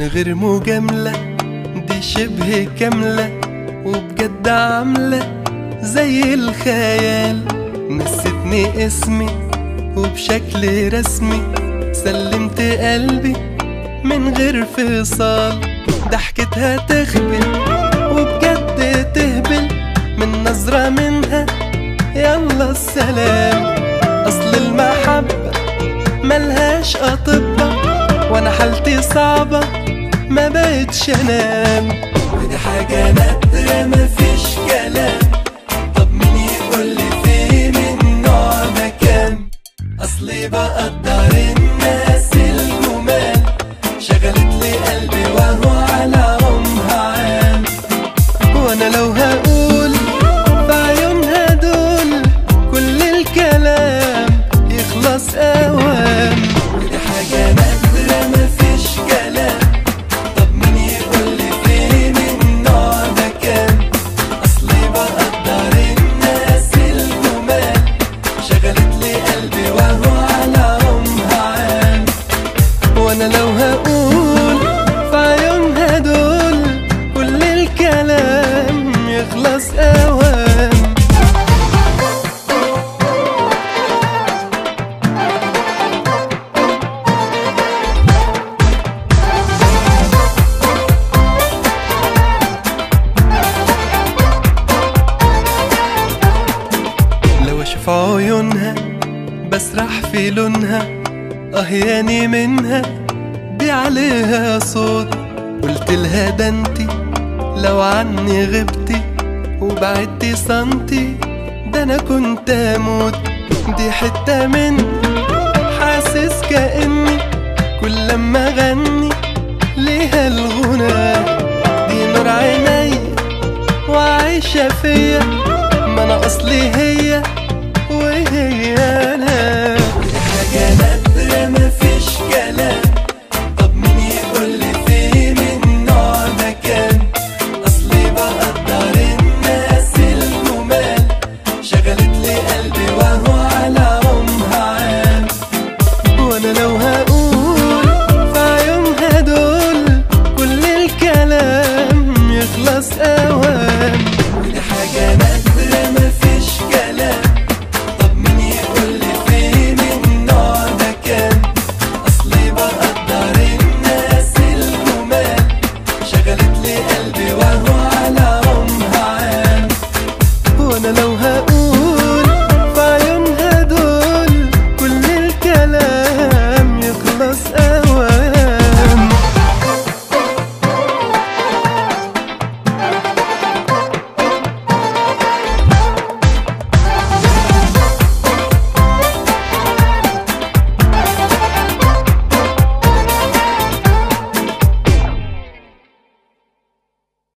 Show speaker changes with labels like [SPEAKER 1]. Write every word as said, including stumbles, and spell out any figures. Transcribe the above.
[SPEAKER 1] غير مجاملة دي شبه كاملة، وبجد عاملة زي الخيال. نسيتني اسمي وبشكل رسمي سلمت قلبي من غير فصال. ضحكتها تخبل وبجد تهبل، من نظرة منها يلا السلام. أصل المحبة ملهاش أطباء، وأنا حالتي صعبة ما بقتش أنام. ودي حاجة نادرة مفيش كلام، طب مين يقولي فين النوع ده كام؟ أصلي بقدر الناس الجمال، شغلت لي قلبي وهو على عمها عام. وأنا لو هقول في عيونها دول كل الكلام يخلص أوام. ودي حاجة نادرة مفيش كلام، طب مين يقولي فين النوع ده كام؟ أصلي بقدر الناس الجمال، شغلت لي قلبي وهو على عمها عام. وأنا لو هقول في عيونها دول كل الكلام يخلص أوام. لو اشوف عيونها بسرح في لونها، اهياني منها دي عليها صوت. قلت لها ده انتي لو عني غبتي وبعدتي سنتي ده انا كنت اموت. دي حتة مني حاسس كأني كل لما اغني ليها الغنى. دي نور عيني وعايشة فيا، ما انا اصلي هي